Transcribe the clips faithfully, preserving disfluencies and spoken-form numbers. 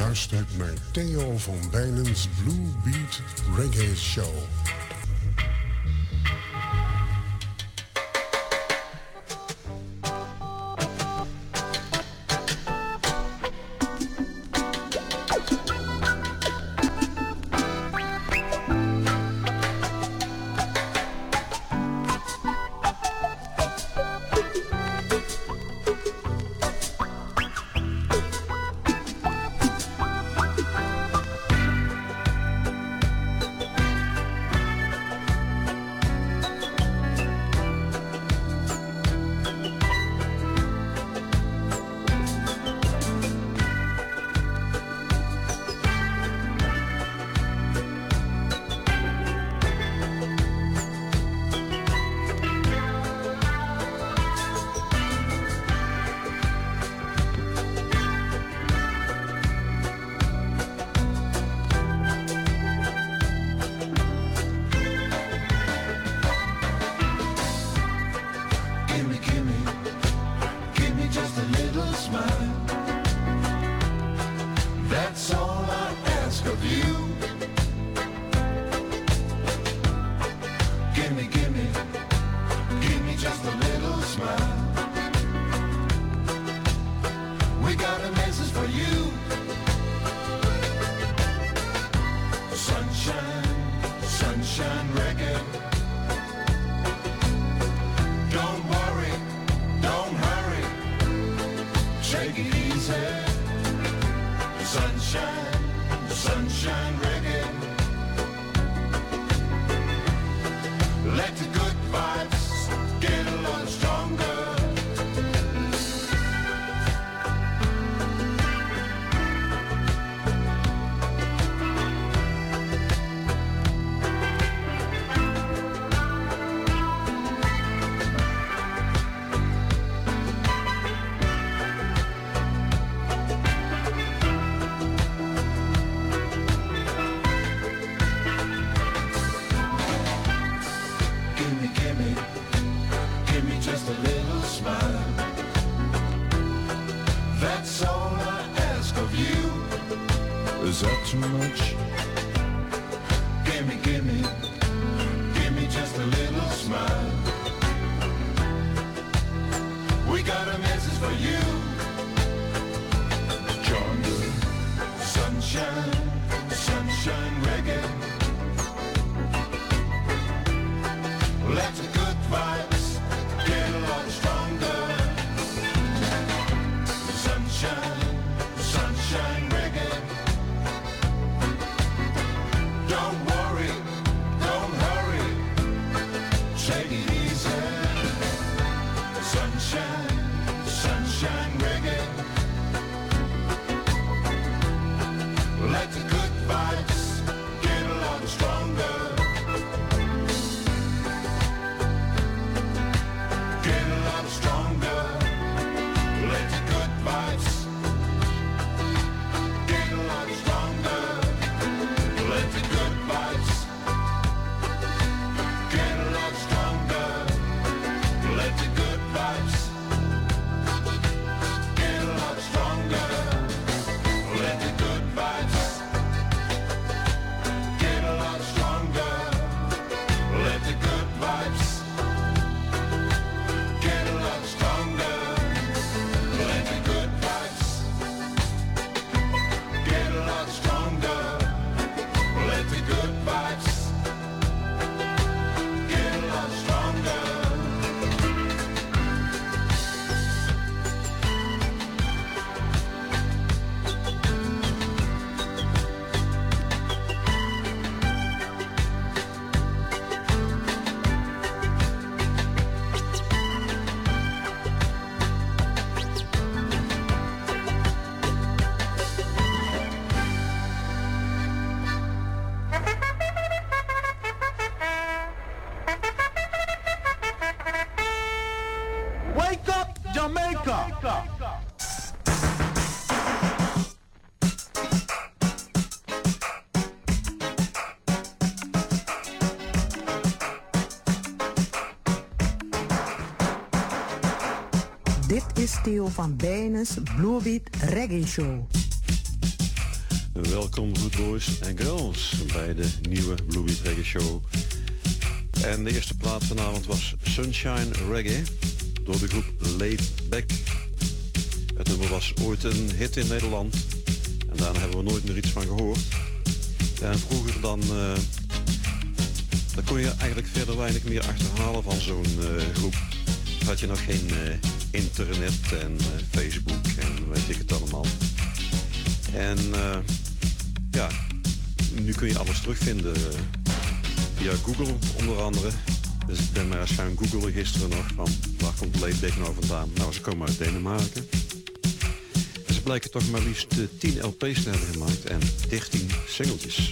luistert naar Theo van Bijnens Blue Beat Reggae Show. Dit is Theo van Bijnens Blue Beat Reggae Show. Welkom Good Boys and Girls bij de nieuwe Bluebeat Reggae Show. En de eerste plaat vanavond was Sunshine Reggae door de groep Laid Back. Het nummer was ooit een hit in Nederland en daarna hebben we nooit meer iets van gehoord. En vroeger dan, uh, dan kon je eigenlijk verder weinig meer achterhalen van zo'n uh, groep. Had je nog geen uh, internet en uh, Facebook en weet ik het allemaal. En uh, ja, nu kun je alles terugvinden uh, via Google onder andere. Dus ik ben maar eens gaan googlen gisteren nog van waar komt Laid Back nou vandaan. Nou, ze komen uit Denemarken. En ze blijken toch maar liefst uh, tien L P's te hebben gemaakt en dertien singeltjes.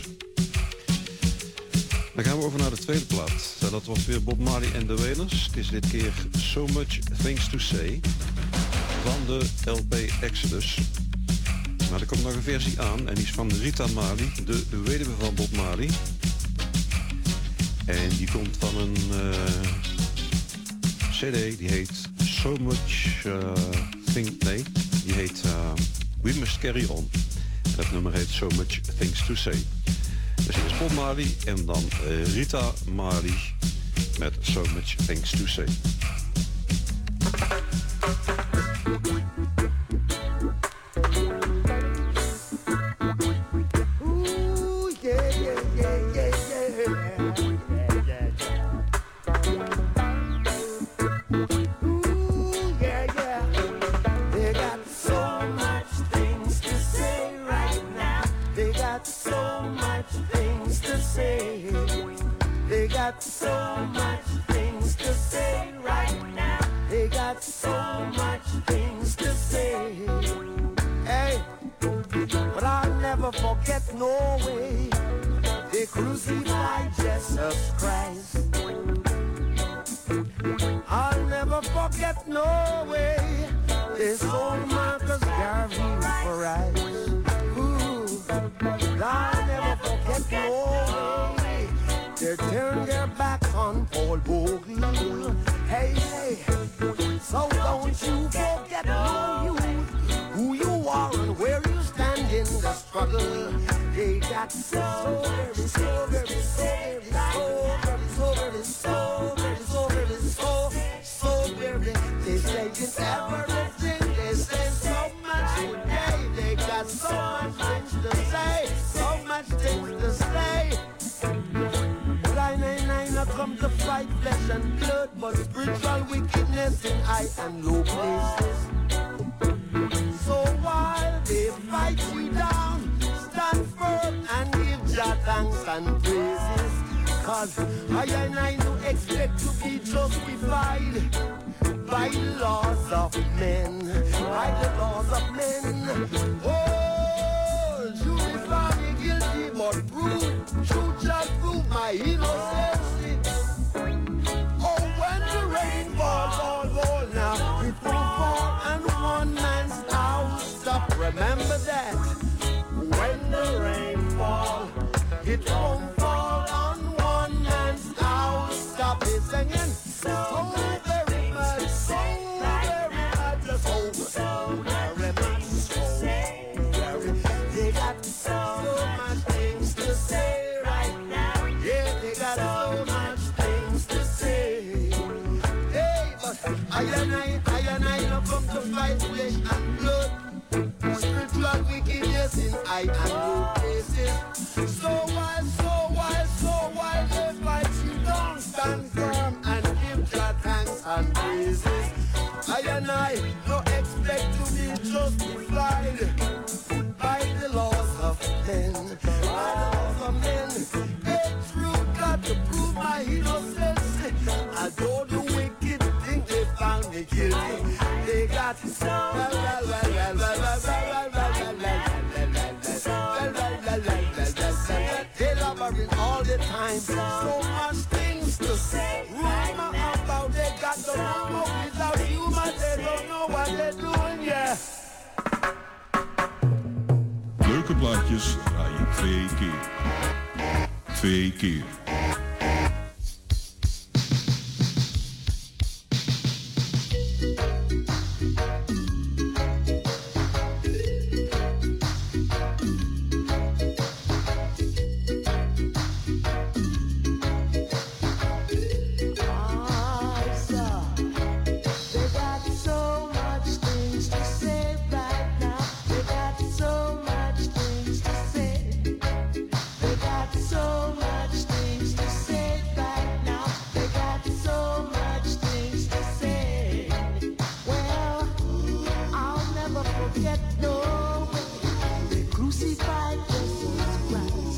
Dan gaan we over naar de tweede plaat. Dat wordt weer Bob Marley en de Wailers. Het is dit keer So Much Things to Say van de L P Exodus. Maar er komt nog een versie aan en die is van Rita Marley, de weduwe van Bob Marley. En die komt van een uh, C D die heet So Much uh, Thing, nee, die heet uh, We Must Carry On. En dat nummer heet So Much Things to Say. Dus hier is Bob Marley en dan uh, Rita Marley met So Much Things to Say. So much things to say right now. They got so much things to say. Hey, but I'll never forget no way they crucified Jesus Christ. I'll never forget no way they sold Marcus Garvey for rice. Ooh, I'll never forget no way they turned their back on Paul Bogle. Hey, hey, so don't you forget no you, who you are and where you stand in the struggle. They got so very, so very, so very, so very, so very, so very, so very, so, so very. They say it's everything, they say so much today. They got so much things to say, so much things to say. I come to fight flesh and blood, but spiritual wickedness in high and low places. So while they fight you down, stand firm and give Jah thanks and praises. Cause I and I no expect to be justified by the laws of men, by the laws of men. Oh, jury found me guilty, but prove, truth shall prove my innocence. Remember that when the rain falls, it won't fall on one man's house. Stop it singing so very much, so very much, so very much, so very. They got so much things to say right now. Yeah, they got so much things to say. Hey, but I and I, I and I don't come to fight flesh and blood. Spiritual wickedness in high and low places. So while, so while, so while they fight you down, stand firm and give God thanks and praises. I and I don't expect to be justified by the laws of men, by the laws of men. It's true, got to prove my innocence. Although the wicked think they found me guilty, they got so well, well, well, well, well, well, well, all the time, so much things to say. Rumor about they got the rumor without humor, they don't know what they're doing, yeah. Leuke plaatjes draai je twee keer. Twee keer. forget no way. They crucified Jesus Christ.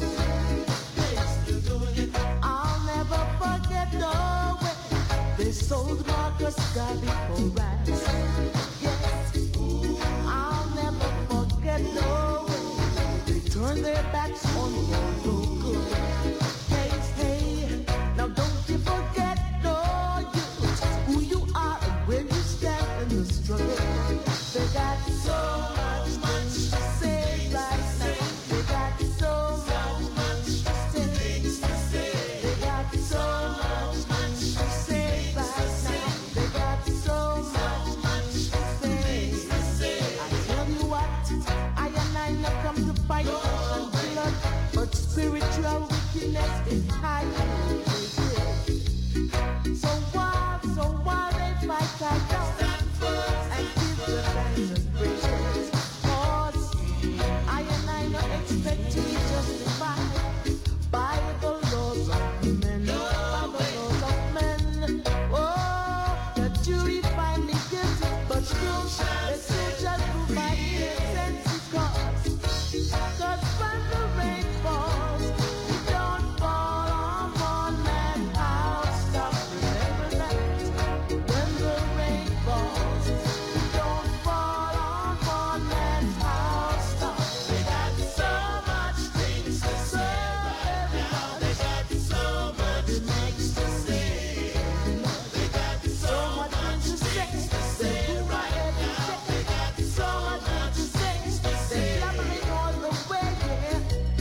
I'll never forget no way. They sold Marcus Garvey for rice. Yes, I'll never forget no way. They turned their backs on your local. Hey, hey, now don't you forget no you who you are and where you stand in the struggle. They got so much, much to say right now. They got so much to say. They got so much, much to say right now. They got so much, much to say. I tell you what, I and I not come to fight flesh and blood, but spiritual wickedness is high. So while, so while they fight, I don't and give the thanks and praises. 'Cause I and I not expect to be justified by the laws of men, by the laws of men. Oh, the jury find me guilty, but still, they still just prove my innocence. 'Cause, 'cause when the rain falls, it don't fall on one man's house. Stop, remember that. When the rain falls, it don't fall on one man's house. Stop. They got so much things to say right now. They got so much things to say. They got so much things to say. They do right now. They got so much things to say. They blabbering all the way, yeah.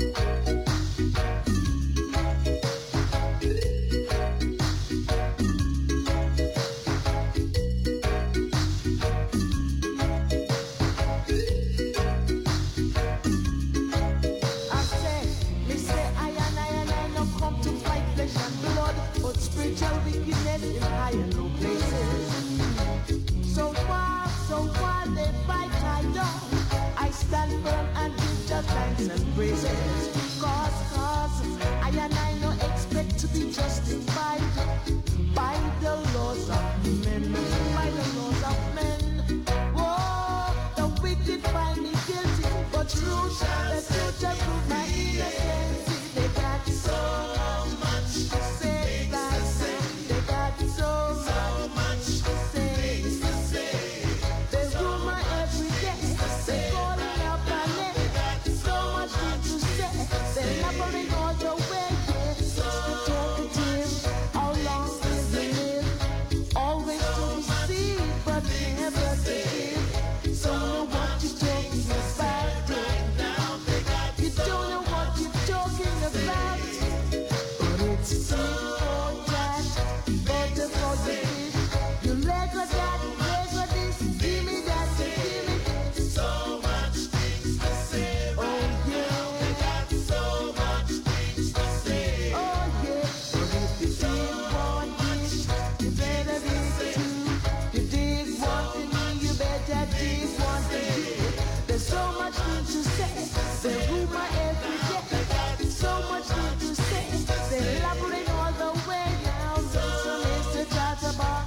I say, me say, I and I and I no come to fight flesh and blood, but spiritual wickedness in high and low places. So while, so while they fight, I don't. I stand firm and give just thanks and praises. 'Cause, 'cause I and I no expect to be justified by the laws of men, by the laws of men. Whoa, the wicked find me guilty, but truth, the truth just prove my innocence. They got so much to say right now. They got so much to say. They rumor every day. They calling out my name. So much things to say. They laboring all the way. Yeah. So talkative. How long will they live? Always to receive, but never to give. So know what you're talking about. You don't know what you're talking about. But it's important. But before you wish, you let go that, let go this, give me that, give me this. So much things to say. Oh yeah. They got so much things to say. Oh yeah. But if you did want this, you better be too. You did want me, you better did want me. There's so much things to say. They rumor every day. So much things to say. They elaborate all the way now. Listen, Mister Chatterbox.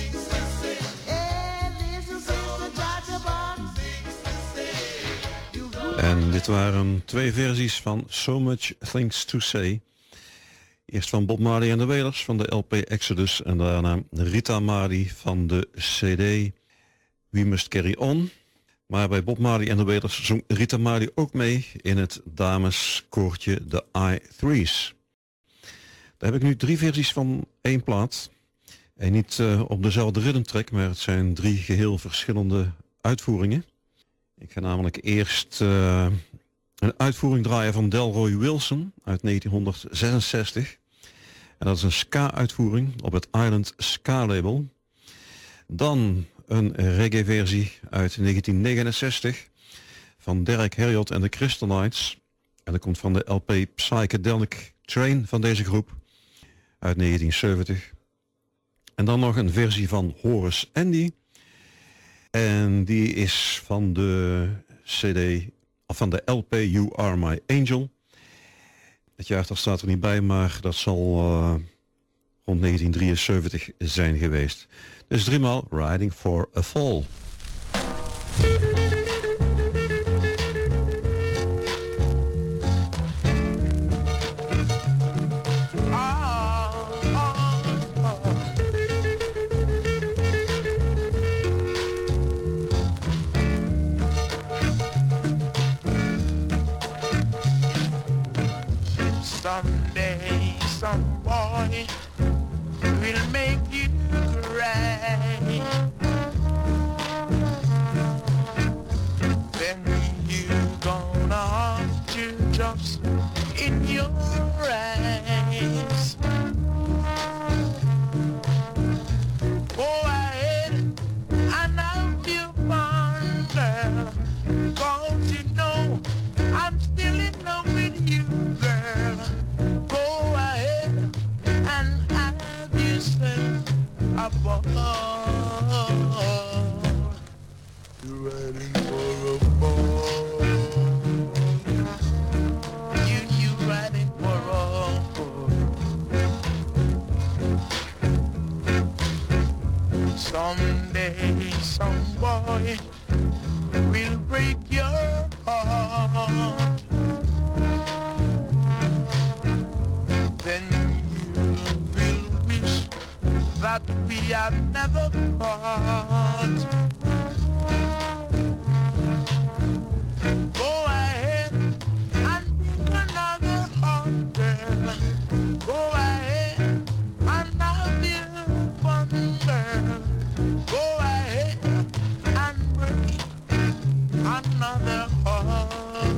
Hey, listen, Mister Chatterbox. You En dit waren twee versies van So Much Things to Say. Eerst van Bob Marley en de Wailers van de L P Exodus en daarna Rita Marley van de C D We Must Carry On. Maar bij Bob Marley en de Wailers zong Rita Marley ook mee in het dameskoortje de I Threes. Daar heb ik nu drie versies van één plaat. En niet uh, op dezelfde rhythmtrack, maar het zijn drie geheel verschillende uitvoeringen. Ik ga namelijk eerst uh, een uitvoering draaien van Delroy Wilson uit negentienhonderdzesenzestig. En dat is een ska-uitvoering op het Island Ska label. Dan een reggae-versie uit negentien negenenzestig van Derek Herriot en de Crystalites. En dat komt van de L P Psychedelic Train van deze groep uit negentien zeventig. En dan nog een versie van Horace Andy. En die is van de C D, of van de L P You Are My Angel. Het jaartal staat er niet bij, maar dat zal uh, rond negentien drieënzeventig zijn geweest. Dus driemaal Riding for a Fall. some boy will make you cry. Then you gonna have teardrops in your eyes. Go ahead and have your fun, girl, 'cause you know I'm still in love with you, girl. Go ahead and have yourself a ball. You're riding for a ball. You, you riding for a ball. Someday some boy will break your heart. Then you will wish that we had never part. Go ahead and bring another heart, girl. Go ahead and have your fun, girl. Go ahead and break another heart.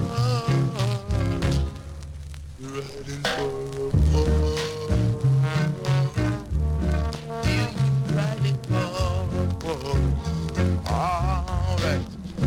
You're riding for a ball. You riding for a ball. All right.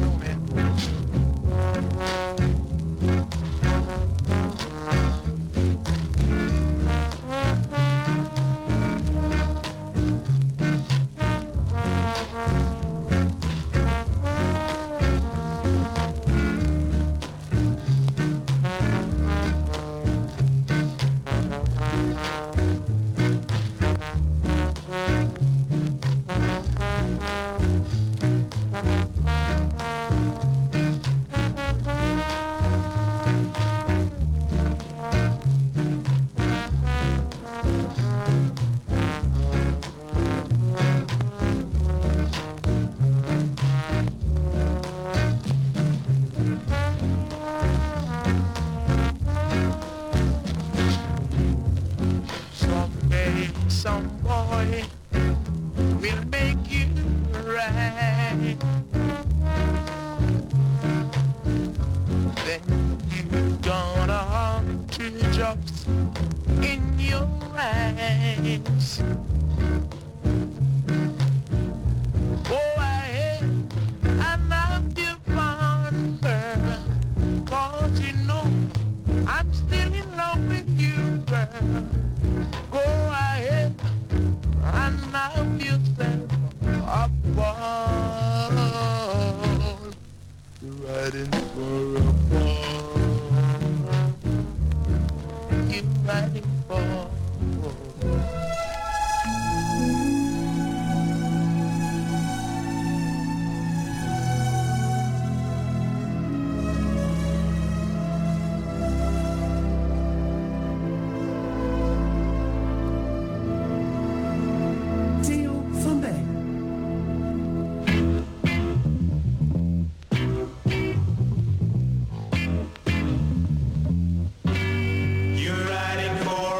Someday some boy will make you right. Then you gonna have teardrops in your eyes. Go ahead and have your fun, girl, 'cause you know I'm still in love with you, girl. Go ahead and have yourself a ball. You're riding for a ball. You're riding for a ball. Theo van Beek. You're riding for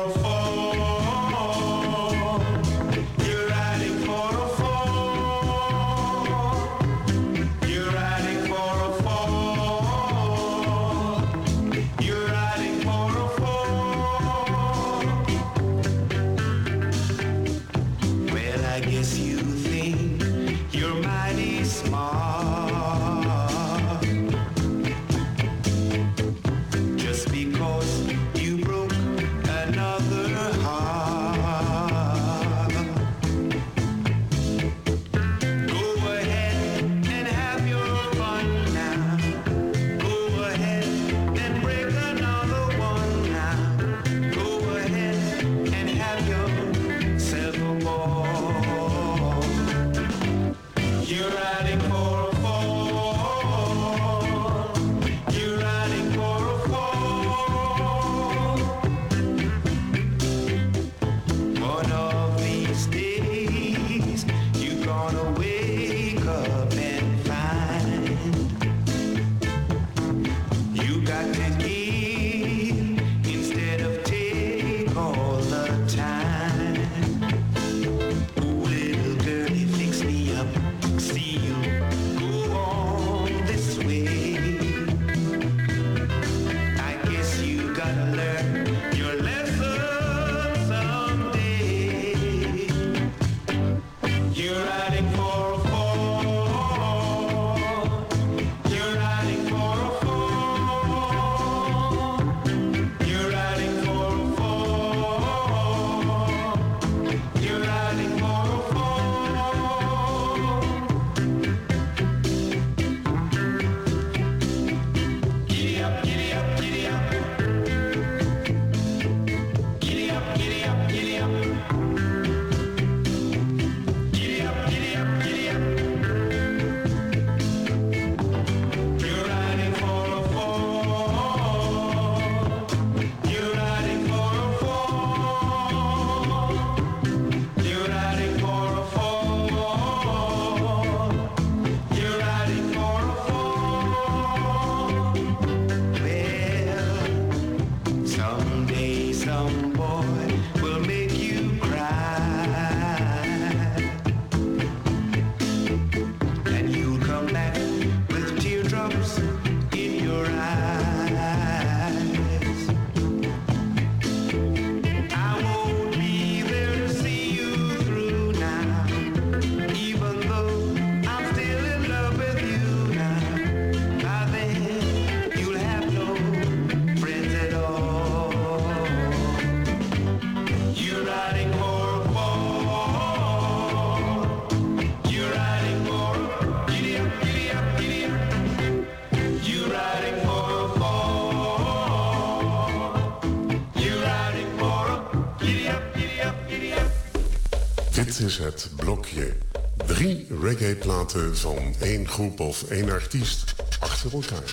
is het blokje. Drie reggae-platen van één groep of één artiest achter elkaar.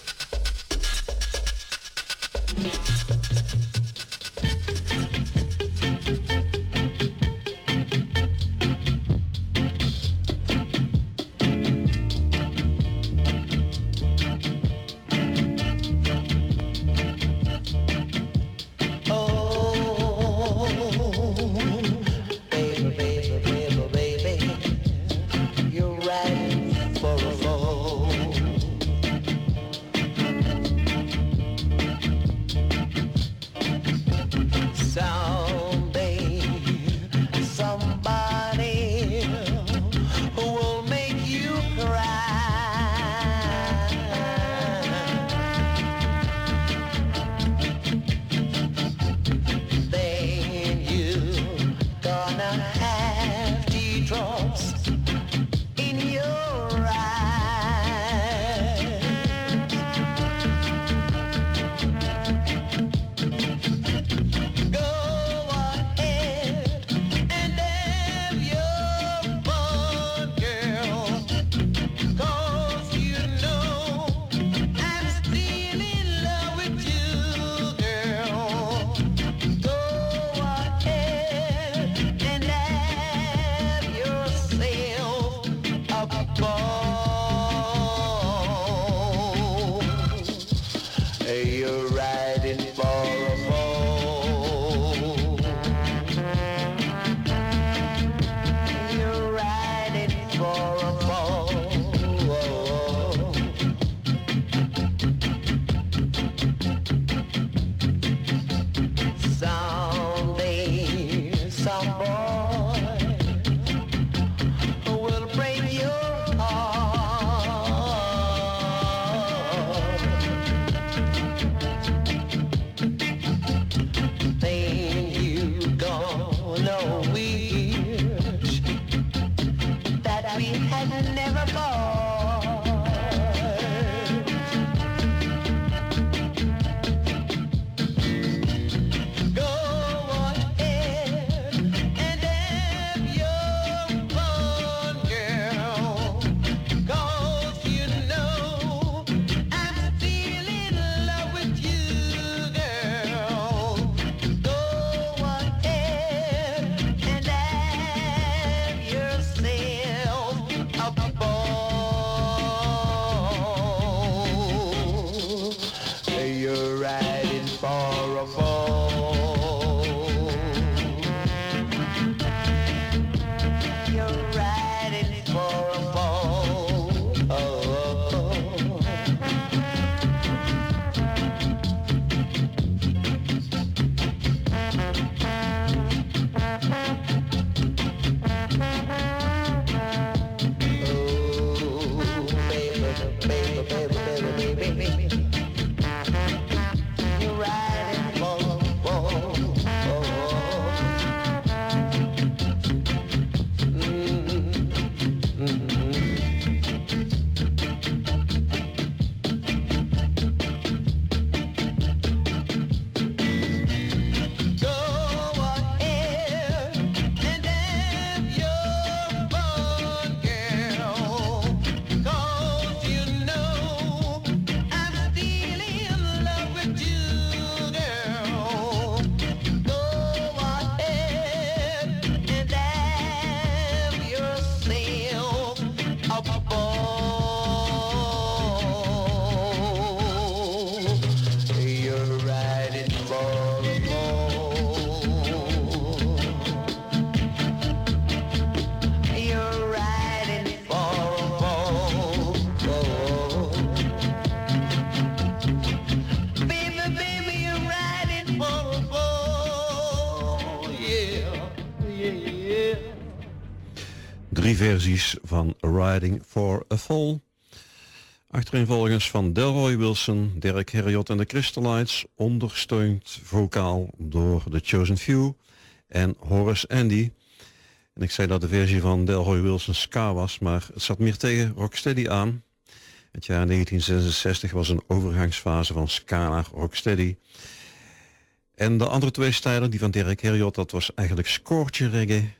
Drie versies van Riding for a Fall. Achtereenvolgens van Delroy Wilson, Derek Herriot en de Crystallites, ondersteund vocaal door The Chosen Few en Horace Andy. En ik zei dat de versie van Delroy Wilson ska was, maar het zat meer tegen rocksteady aan. Het jaar negentien zesenzestig was een overgangsfase van ska naar rocksteady. En de andere twee stijlen, die van Derek Herriot, dat was eigenlijk scoortje reggae.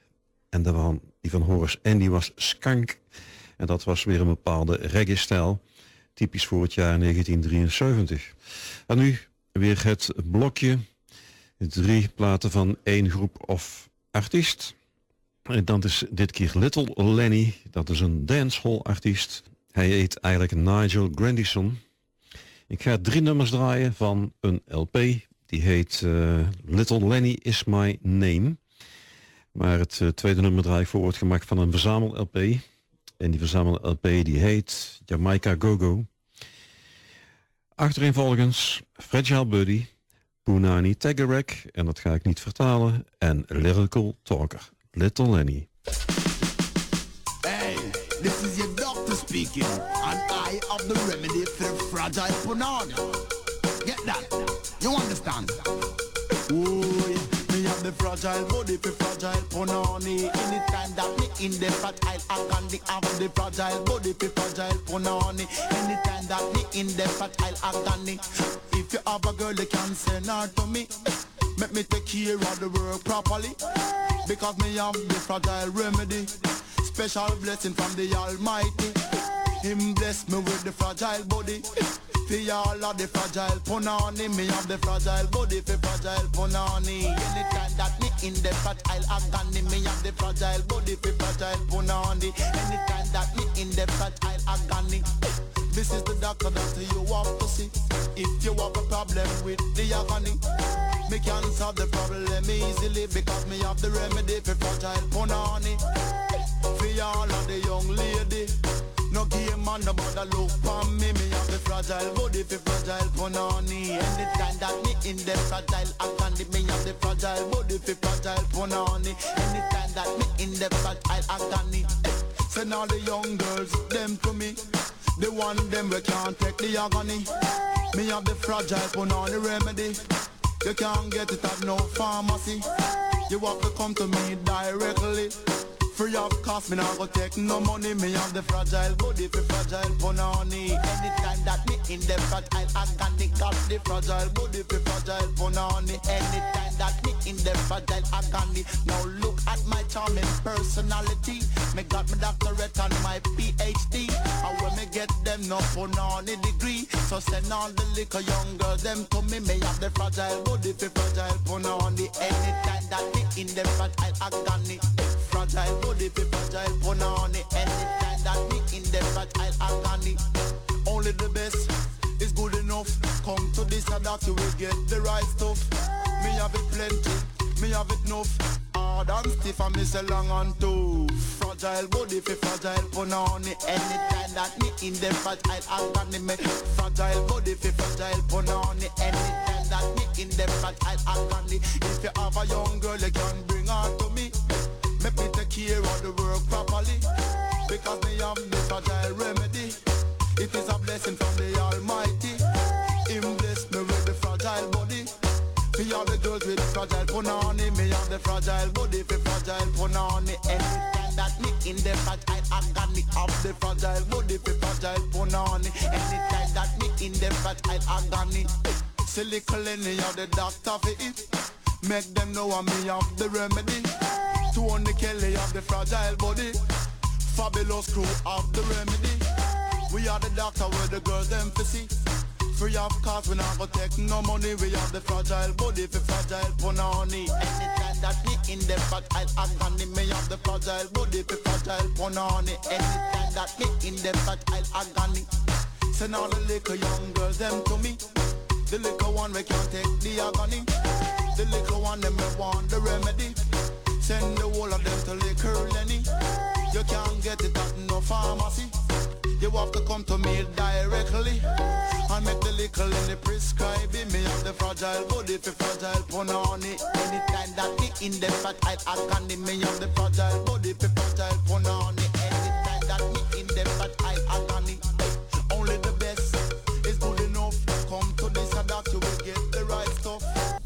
En de van, die van Horace Andy was Skank. En dat was weer een bepaalde reggae-stijl. Typisch voor het jaar negentien drieënzeventig. En nu weer het blokje. Drie platen van één groep of artiest. En dat is dit keer Little Lenny. Dat is een dancehall artiest. Hij heet eigenlijk Nigel Grandison. Ik ga drie nummers draaien van een L P. Die heet uh, Little Lenny Is My Name. Maar het uh, tweede nummer draai ik voor wordt gemaakt van een verzamel-L P. En die verzamel-L P die heet Jamaica Go-Go. Achtereenvolgens Fragile Buddy, Punani Tagarek, en dat ga ik niet vertalen, en Lyrical Talker, Little Lenny. Hey, this is your doctor speaking, and I have the remedy for fragile punani. Get that? You understand? Ooh, me have the fragile body for fragile punani. Anytime that me in the fragile agony, have the fragile body for fragile punani. Anytime that me in the fragile agony. If you have a girl, you can send her to me. Make me take care of the work properly. Because me have the fragile remedy. Special blessing from the Almighty. Him bless me with the fragile body. For all of the fragile punani. Me have the fragile body for fragile punani. Anytime that me in the fragile agony, me have the fragile body for fragile punani. Anytime that me in the fragile agony. This is the doctor that you want to see. If you have a problem with the agony, me can solve the problem easily. Because me have the remedy for fragile punani. For all of the young lady, no game man, no bother look for me. Me have the fragile body for fragile punani. Anytime that me in the fragile agony, me have the fragile body for fragile punani. Anytime that me in the fragile agony, send all the young girls, them to me. The one them we can't take the agony. Me have the fragile punani remedy. You can't get it at no pharmacy. You have to come to me directly. Free of cost, me not go take no money. Me have the fragile body for fragile punani. Anytime that me in the fragile agony, got the fragile body for fragile punani. Anytime that me in the fragile agony. Now look at my charming personality. Me got my doctorate and my P H D. And when me get them no punani degree. So send all the little young girls them to me. Me have the fragile body for fragile punani. Anytime that me in the fragile agony. Fragile body for fragile punani. Anytime that me in the fragile agony. Only the best is good enough. Come to this and that you will get the right stuff. Me have it plenty, me have it enough. Hard and stiff and me say long and too. Fragile body for fragile punani. Anytime that me in the fragile agony. Me fragile body for fragile punani. Anytime that me in the fragile agony. If you have a young girl you can bring her to me. Make me take care of the work properly. Because me have the fragile remedy. It is a blessing from the Almighty. Him bless me with the fragile body. Me have the girls with fragile punani. Me have the fragile body for fragile punani. Anytime that me in the fragile agony. Have the fragile body for fragile punani. Anytime that me in the fragile agony. Say little Lenny have the doctor for it. Make them know I me have the remedy. Tony Kelly of the fragile body. Fabulous crew of the remedy. We are the doctor with the girls them to see. Free of cost, we not go take no money. We have the fragile body for fragile punani. Anytime that me in the fragile agony. Me have the fragile body for fragile punani. Anytime that me in the fragile agony. Send all the little young girls them to me. The little one we can't take the agony. The little one them we want the remedy. Send the whole of them to Liquor Lenny. You can't get it at no pharmacy. You have to come to me directly. And make the Liquor Lenny prescribe it. Me have the fragile body for fragile punani. Anytime that me in the fragile agony. Me have the fragile body for fragile punani. Anytime that me in the fragile agony. Only the best is good enough. Come to this and that you will get the right stuff.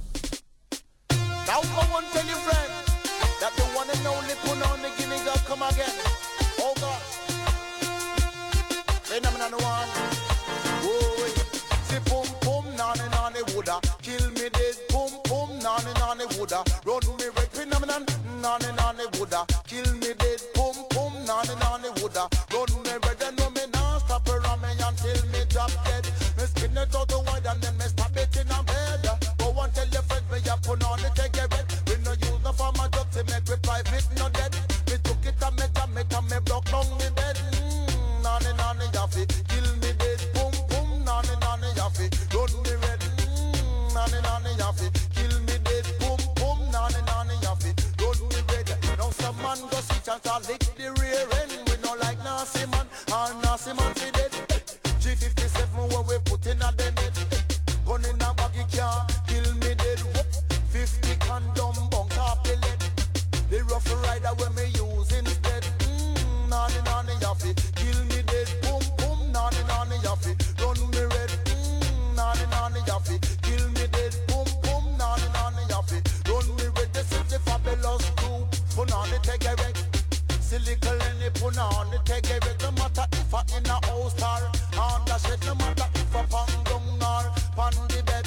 Now come on, tell your friend that the one and only punani Guinea girl come again. Oh God. Phenomenon one. Whoa. See pum pum nani nani woulda kill me dead. Pum pum nani nani woulda run me right. Phenomenon nani nani woulda woulda kill me dead. Boom boom, nanny nanny woulda run me red and no me nah stop around me until me drop dead. Me skin it out the wide and then me stab it in a bed. Go and tell your friends me a put on it take red. We no use no for my job to make we private no dead. Me took it and me jam it and me broke down me bed. Mm, nanny nanny yaffy kill me dead. Boom boom, nanny nanny yaffy run me red. Mm, nanny nanny yaffy kill me dead. Boom boom, nanny nanny yaffy run me red. Now some man go switch and start lick the rear end. We no like nasty man, all nasty man fi dead. G fifty-seven when we put in a the net. Gun in a baggy car, kill me dead. Whoop. Fifty condom bunk off the lead. The rough rider when me use instead. Mmm, nanny nanny yaffy, kill me dead. Boom boom, nanny nanny yaffy, run me red. Mmm, nanny nanny yaffy, kill me dead. Boom boom, nanny nanny yaffy, run me red. This is the fabulous crew. Put on the take a wreck. Silicon and it put on the take a wreck. No matter if I in a house car, on the shed. No matter if I pound down or pan the bed.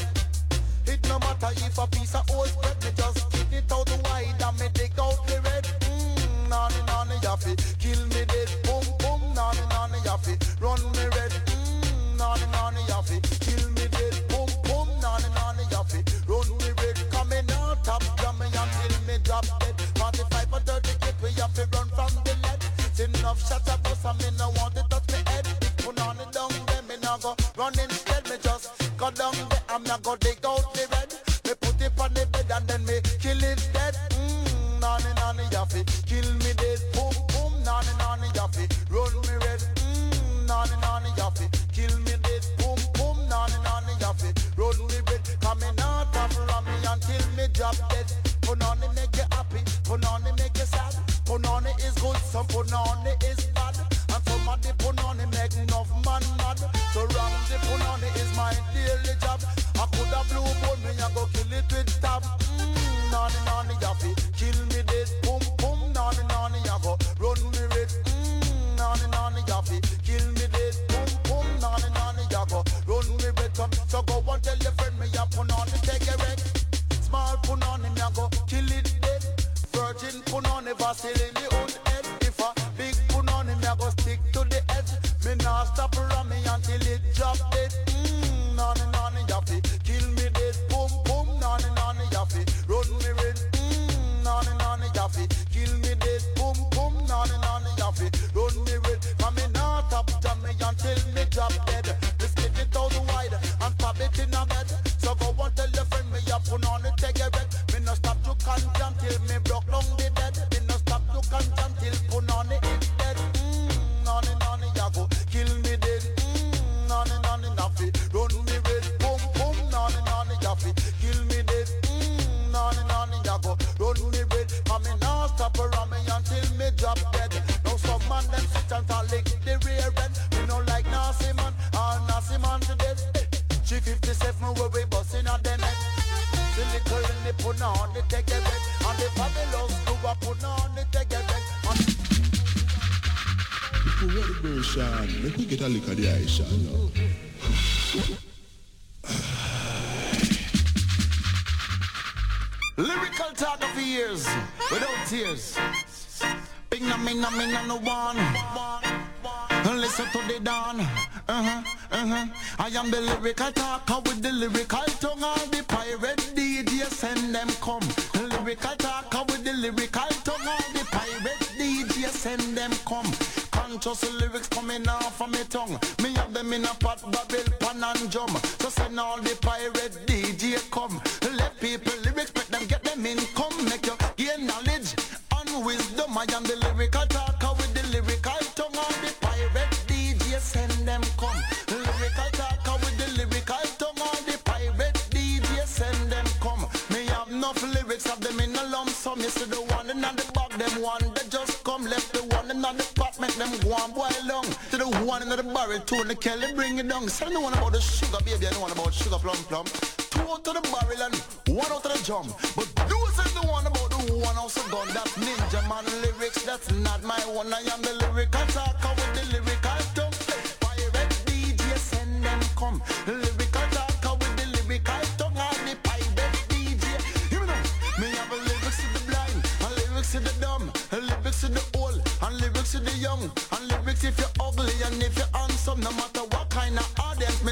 It no matter if a piece of old spread. Me just keep it out wide and me dig out the red. Mmm, nanny nanny yaffy, kill me dead. Boom boom, nanny nanny yaffy, run me red. Mmm, nanny nanny yaffy, kill me dead. Boom boom, nanny nanny yaffy, run me red. Coming out top, jam me until me drop dead. Forty-five or thirty kid we have to run from the lead. It's enough shots of us and me no want to touch me head. Put on it down there, me now go run instead. Me just go down there, I'm not go dig out the red. Me put it on the bed and then me kill it dead. Mmm, nanny nanny yaffy, kill me dead. Boom boom, nanny nanny yaffy, run me red. Mmm, nanny nanny yaffy, kill me dead. Boom boom, nanny nanny yaffy, run me red. Coming out of from me until me drop dead. Put on it make you happy, put on it make you sad. Put on it is good, some put on it is bad. And some of the put on it make enough man mad. So ram the put on it is my daily job. I could have blue bone me and go kill it with tab. Mmm, nanny nanny yaffy, kill me dead. Boom boom, nanny nanny ya go run me red. Mmm, nanny nanny yaffy, kill me dead. Boom boom, nanny nanny ya go run me red. Come, so go and tell your friend me ya put on it take a wreck. Small put on him ya go kill it dead. Virgin put on it Vaseline in the old head. If a big put on him ya go stick to the edge. Me nah stop around me until it drop dead. Mmm, nanny nanny yaffy, kill me dead. Boom boom, nanny nanny yaffy, run me red. Mmm, nanny nanny yaffy, kill me dead. Boom boom, nanny nanny yaffy, run me red. From me nah top jam me until me drop dead. Me split it out wide and pop it in a bed. So go and tell your friend me ya put on it take a wreck. Me no stop to conjam till me broke down the dead. Me no stop to conjam till put on it is dead. Mmm, nanny nanny ya go kill me dead. Mmm, nanny nanny naffy, run me red. Boom boom, nanny nanny yaffy, kill me dead. Mmm, nanny nanny ya go run me red. And me nah stop around me until me drop dead. Now some man them sit and start lick the rear end. Me no like nasty man, all nasty man to dead. G fifty-seven where we bustin' at the neck. Silicon in the put on the take a wreck. And the fabulous crew a put on the take a wreck. If we ready version, let me get a look at the ice now. Lyrical talk of years without tears. Bing na me na me na no one. Listen to the dawn. Uh-huh, uh-huh. I am the lyrical talker with the lyrical tongue. All the pirate D J send them come. The lyrical talker with the lyrical tongue. All the pirate D J send them come. Conscious lyrics coming off of me tongue. Me have them in a pot, babble, pan and drum. So send all the pirate D J come. Let people lyrics, make them get them income. Make you gain knowledge and wisdom. I am the lyrical talker with the lyrical tongue. All the pirate D J send them come. Lyrical talker with the lyrical tongue. All the pirate D J send them come. Me have enough lyrics, have them in a lump sum. You see the one and the back, them one they just come. Left the one and the pot, make them go and boil long. To the one and the barrel, two and the Kelly bring it down. Tell me one about the sugar, baby, and one about sugar plum plum. Two out of the barrel and one out of the drum. But those is the one about the one house of gun. That's Ninja Man lyrics, that's not my one. I am the lyrical talker with the lyrical tongue. Pirate D J send them come. Lyrical talker with the lyrical tongue. And the pirate D J, hear me now. Me have a lyrics to the blind, a lyrics to the dumb, a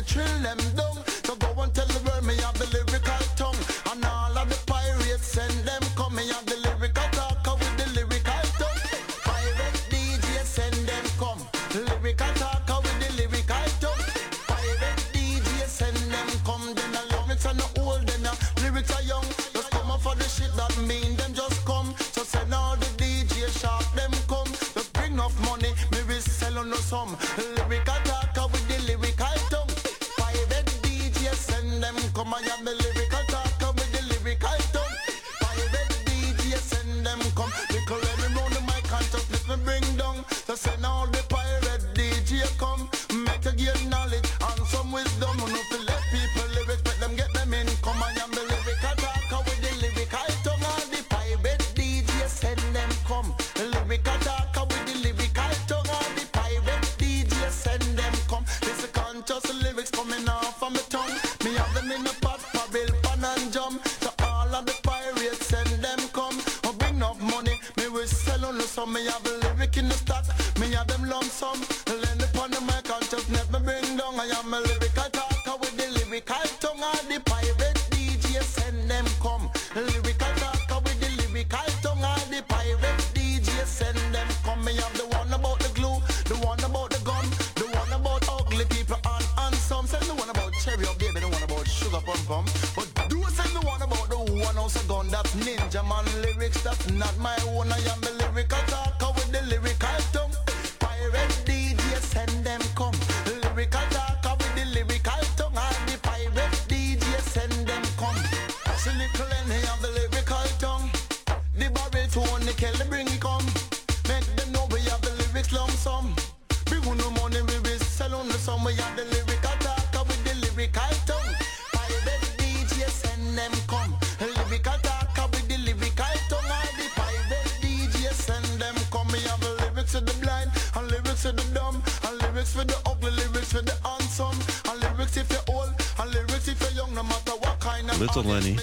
me chill them down. So go and tell the world me have the lyrical tongue. And all of the pirates send them come. Me have the lyrical talker with the lyrical tongue. Pirate D J send them come. Lyrical talker with the lyrical tongue. Pirate D J send them come. Then the lyrics are not old, then the lyrics are young. Just come up for the shit that mean them just come. So send all the D J sharp them come. Just bring enough money, me will sell on no some. Lyrical talker with the lyrical tongue. Pirate D J send them come. I have the lyrical talker with the lyrical tongue. Pirate D J send them come. Little let me round the mic and just let me bring down. So send all the pirate D J come. Make you get knowledge and some wisdom. No to let people lyrics, let them get them in. Come I am the lyrical talker with the lyrical tongue. All the pirate D J send them come. Lyrical talker with the lyrical tongue. All the pirate D J send them come. This is conscious lyrics coming off of my tongue. Me have them in a pot for bill, pan and jump. So all of the pirates send them come. Oh, bring up money, me will sell on the some. Me have a lyric in the stock, me have them lump sum. Lend upon the mic and just let me bring down. I am a lyrical talker with the lyrical tongue. All the pirate D J send them come. Lyrical talker with the lyrical tongue. All the pirate D J send them come. Me have the one about the glue, the one about the gun, the one about ugly people and handsome. Send the one about cherry up baby, the one about sugar pum pum. But do send the one about the one house a gun. That's Ninja Man lyrics, that's not my own. I am the lyrical talker with the lyrical tongue. Pirate D J send them come. Lyrical talker with the lyrical tongue. All the pirate D J send them come. So little and they have the lyrical tongue. The barrel tone, the Kelly bring it come. Make them know we have the lyrics lump sum. Bring on no money, we will sell on the sum. We have the lyrical talker with the lyrical tongue. Pirate D J send them come. Lyrical talker with the lyrical tongue. All the pirate D J send them come. We have the lyrics for the blind, and lyrics for the dumb, and lyrics for the ugly, lyrics for the handsome, and lyrics if you're old, and lyrics if you're young, no matter what kind of Little Lenny,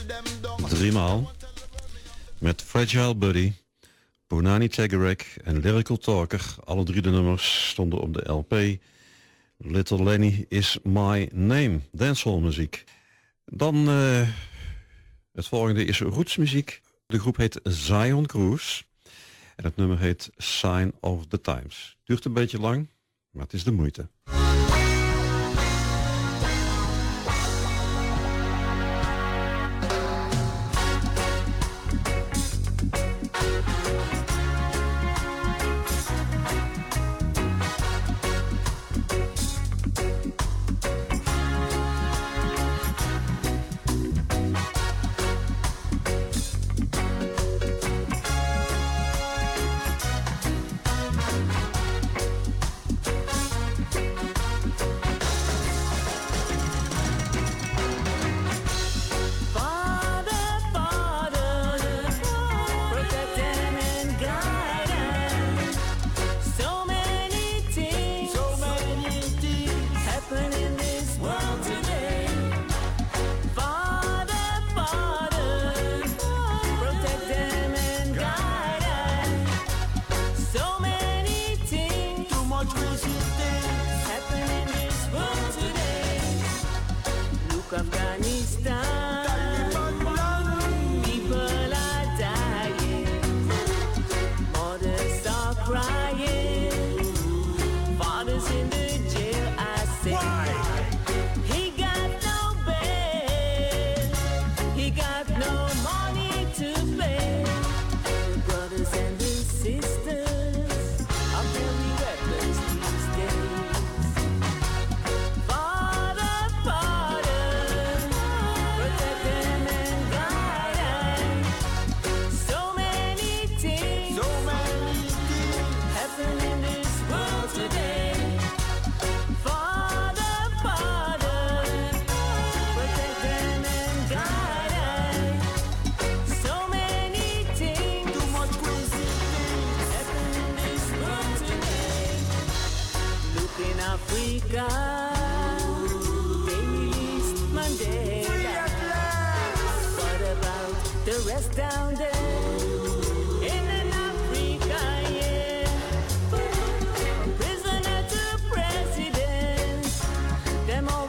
driemaal. Met Fragile Buddy, Punani Tegarek en Lyrical Talker. Alle drie de nummers stonden op de L P. Little Lenny is my name. Dancehall muziek. Dan uh, het volgende is rootsmuziek. De groep heet Zion Cruise. En het nummer heet Sign of the Times. Duurt een beetje lang, maar het is de moeite. Them all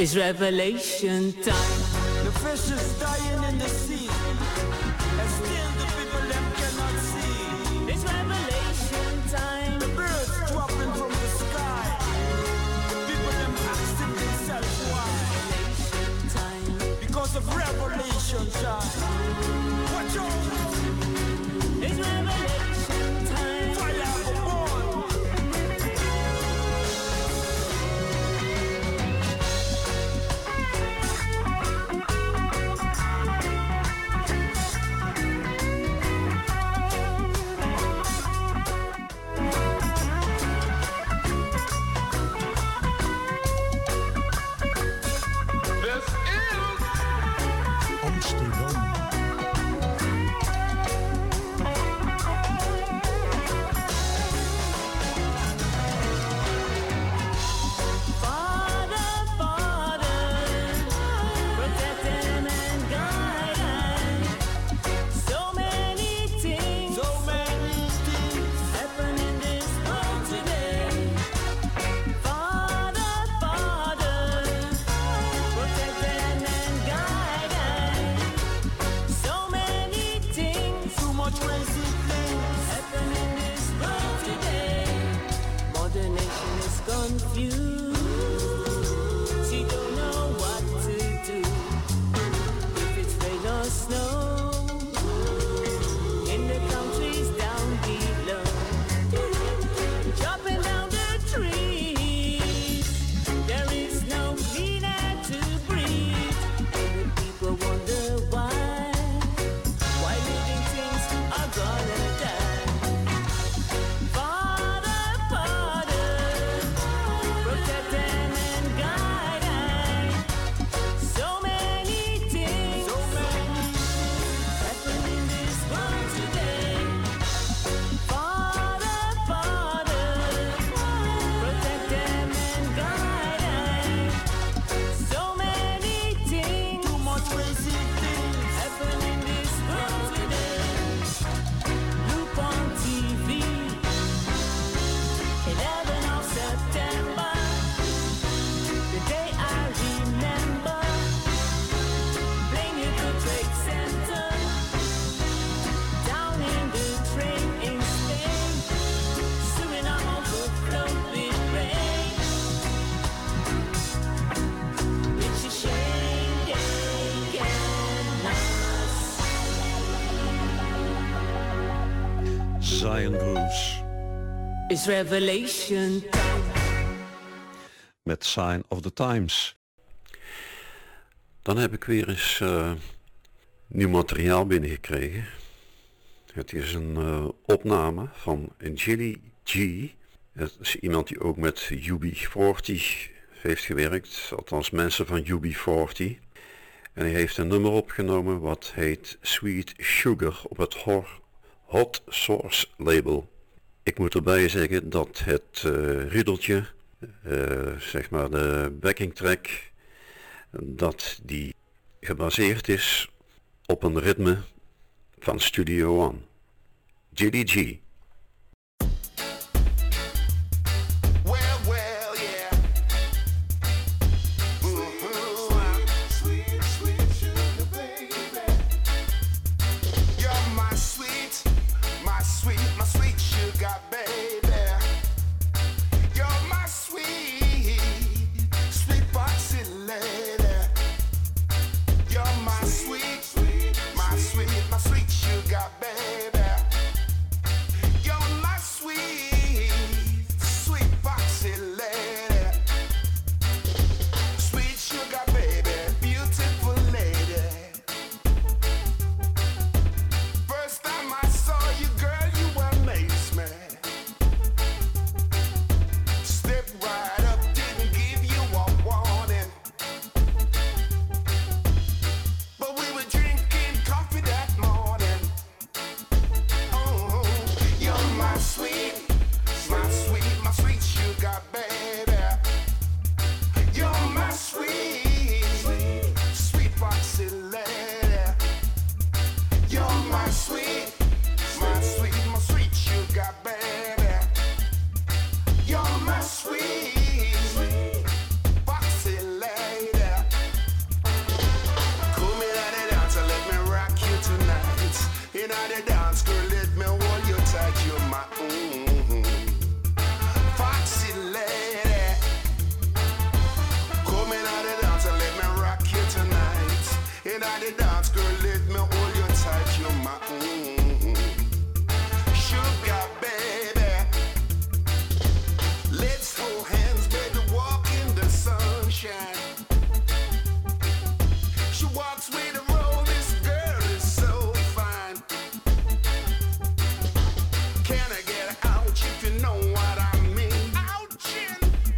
It's revelation time. The fish is dying in the sea, and still the people them cannot see. It's revelation time. The birds dropping from the sky, the people them asking themselves why. Revelation time. Because of revelation time. Watch out! It's revelation time. Fire aboard! Zion Grooves. It's revelation time. Met Sign of the Times. Dan heb ik weer eens uh, nieuw materiaal binnengekregen. Het is een uh, opname van Jilly G. Het is iemand die ook met U B veertig heeft gewerkt. Althans mensen van U B veertig. En hij heeft een nummer opgenomen wat heet Sweet Sugar op het Hot Source label. Ik moet erbij zeggen dat het uh, riedeltje, uh, zeg maar de backing track, dat die gebaseerd is op een ritme van Studio One. Jilly G. Sweet, my sweet, my sweet sugar baby. at the dance, girl, let me hold you tight. You're my mm-hmm. foxy lady. Coming at the dance and let me rock you tonight. In at the dance, girl, let me hold you tight. You're my mm-hmm. sugar baby. Let's hold hands, baby, walk in the sunshine. She walks with a roll, this girl is so fine. Can I get out if you know what I mean? Ouchin'.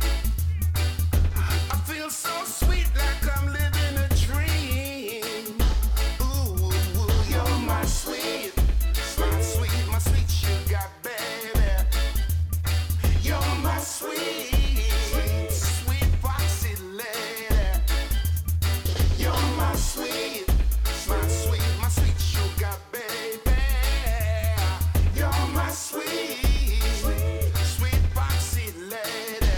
I feel so sweet like I'm living a dream. Ooh, ooh, you're my sweet, my sweet, my sweet sugar baby. You're my sweet, sweet, sweet foxy lady. You're my sweet, my sweet, my sweet sugar baby. You're my sweet, sweet, sweet foxy lady.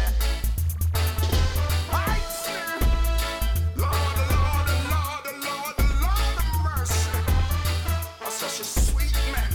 Right, sir. Lord, Lord, Lord, Lord, Lord of mercy. Oh, such a sweet man.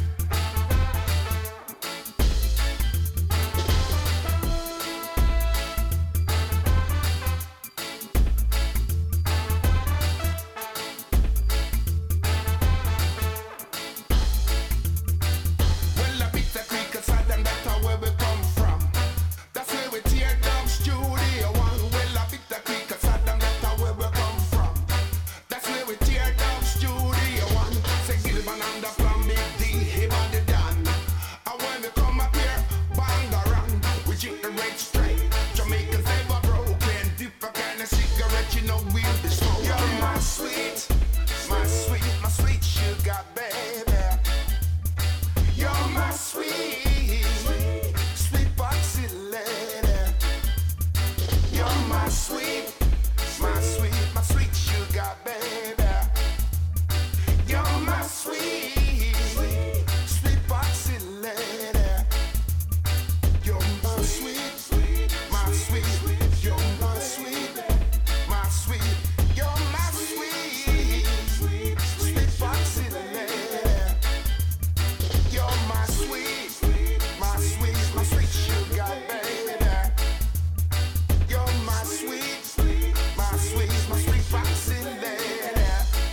Well, I beat the creek and Saddam, that's where we come from. That's where we tear down Studio One. Well, I beat the creek and Saddam, that's where we come from. That's where we tear down Studio One. Say Gilman and the Plan, Big D, him and the Dan. And when we come up here, bang around, we drink the red straight. Jamaicans never broken, different kind of cigarette, you know we'll be smoking. You're my sweet, my sweet, my sweet sugar baby. You're my sweet, sweet, sweet foxy lady. You're my sweet, my sweet, my sweet sugar baby. You're my sweet, sweet, sweet foxy lady. You're my sweet, sweet, my sweet, you're my sweet, my sweet, you're my sweet, sweet, sweet foxy lady. You're my sweet, my sweet, my sweet sugar baby. You're my sweet, my sweet, my sweet foxy lady.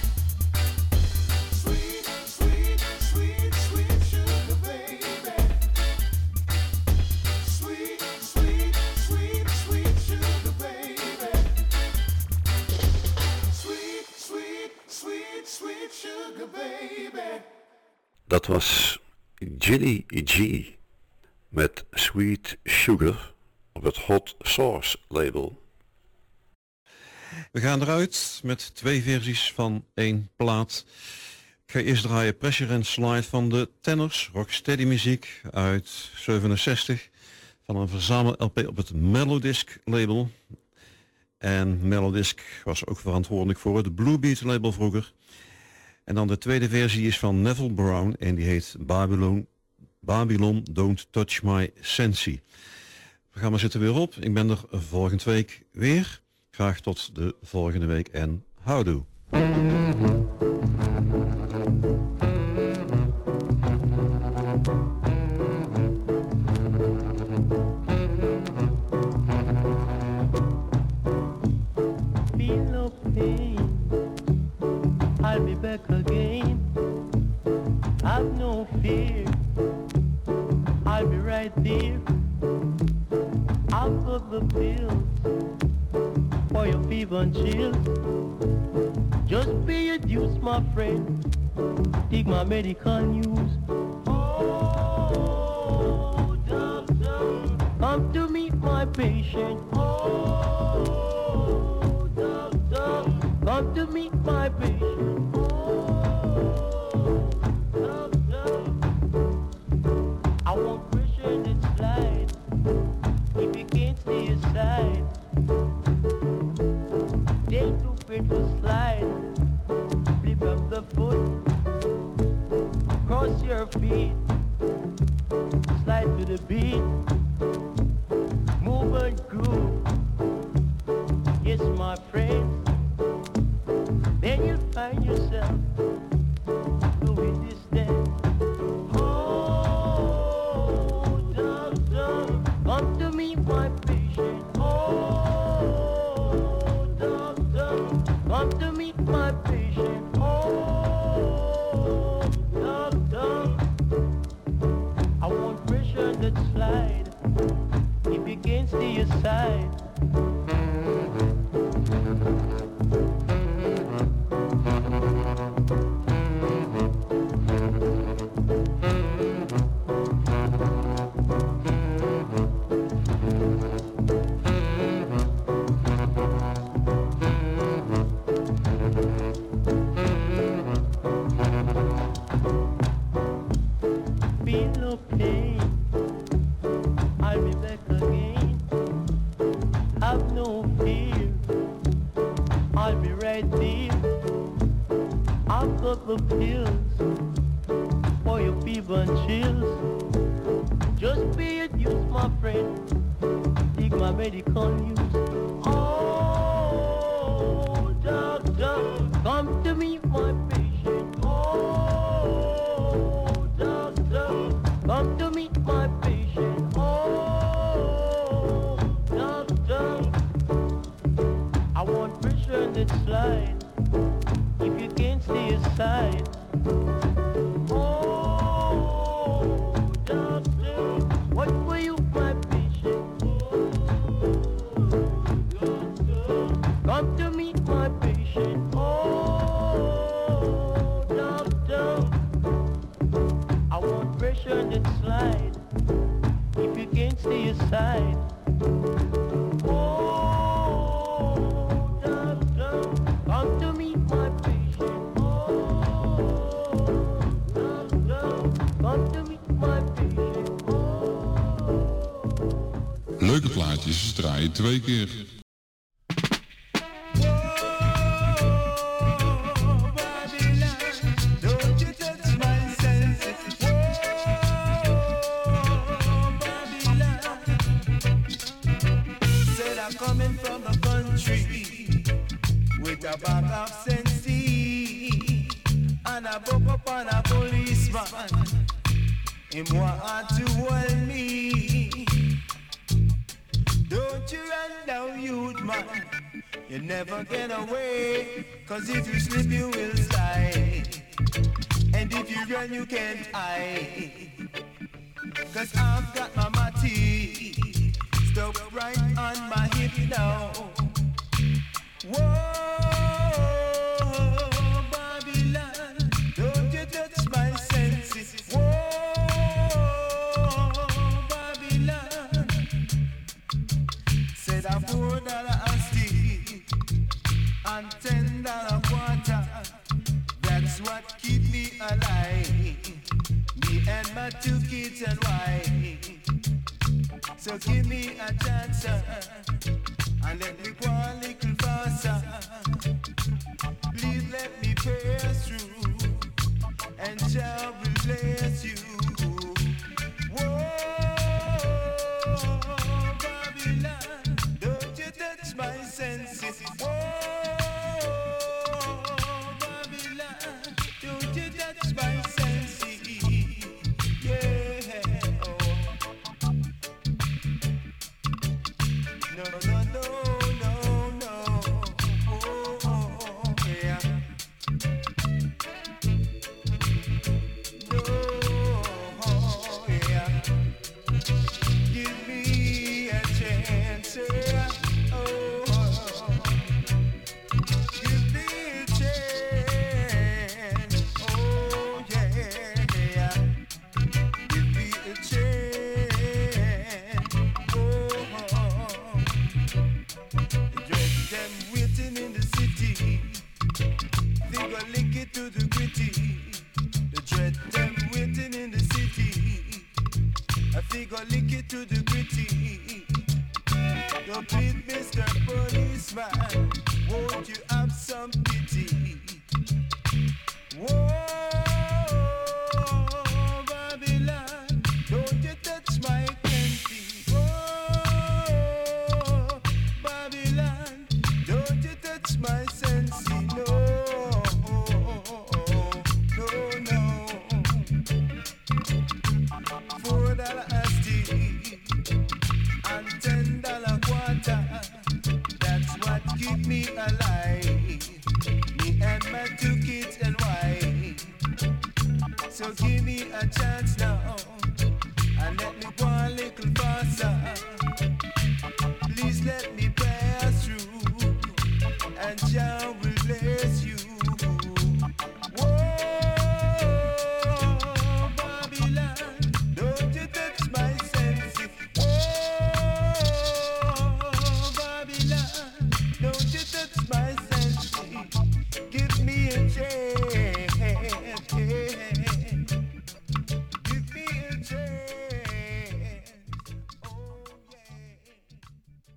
Sweet, sweet, sweet, sweet sugar baby. Sweet, sweet, sweet, sweet sugar baby. Sweet, sweet, sweet, sweet sugar baby. Dat was Ginny G met Sweet Sugar op het Hot Sauce label. We gaan eruit met twee versies van één plaat. Ik ga eerst draaien Pressure and Slide van de Tenners, rocksteady muziek uit zevenenzestig, van een verzamel-L P op het Melodisc label. En Melodisc was ook verantwoordelijk voor het Bluebeat label vroeger. En dan de tweede versie is van Neville Brown en die heet Babylon, Babylon Don't Touch My Sensi. We gaan maar zitten weer op. Ik ben er volgende week weer. Graag tot de volgende week en houdoe. Feel no pain, I'll be back again. Have no fear, I'll be right there. I'll put the pills for your fever and chills. Just pay your dues, my friend. Take my medical news. Oh, doctor, come to meet my patient. Oh, doctor, come to meet my patient. Oh, doctor, I want pressure in its slide. If you can't stay aside, take two feet to slide. Flip up the foot, cross your feet, slide to the beat, move and groove. Yes, my friend, then you'll find yourself doing this dance. pills for your fever and chills. Just be it use, my friend. Take my medical news. Oh, doctor, come to me, my patient. Oh, doctor, come to me, my patient. Oh, doctor, I want pressure in that slide. If you can't stay aside. Oh, doctor, what were you, my patient? Come to me, my patient. Oh, doctor, I want pressure and slide. If you can't stay aside. Oh, doctor, come to me, my patient. Oh, doctor, come to me, my patient. Leuke plaatjes draaien twee keer. A bag of sensi and I buck up on a policeman. Him want to hold me. Don't you run down, youth man. You never get away. Cause if you slip you will slide. And if you run you can't hide. Cause I've got my matty stuck right on my hip now. Whoa. Four dollar a stick and ten dollar quarter. That's what keep me alive. Me and my two kids and wife. So give me a chance and let me go a little faster. Please let me pass through and shall will bless you. Whoa. My senses. Oh, Babylon, don't you touch my senses? Yeah. Oh. No, no, no, no, no. Oh, oh, oh, yeah. No, oh, yeah. Give me a chance, yeah. Go lick it to the gritty. Don't please, Mister Policeman, won't you have some pity? Whoa, Babylon, don't you touch my candy. Whoa, Babylon, don't you touch my sensei. No, no, no. Four dollar and ten dollar quarter. That's what keep me alive. Me and my two kids and wife. So give me a chance now and let me go a little faster.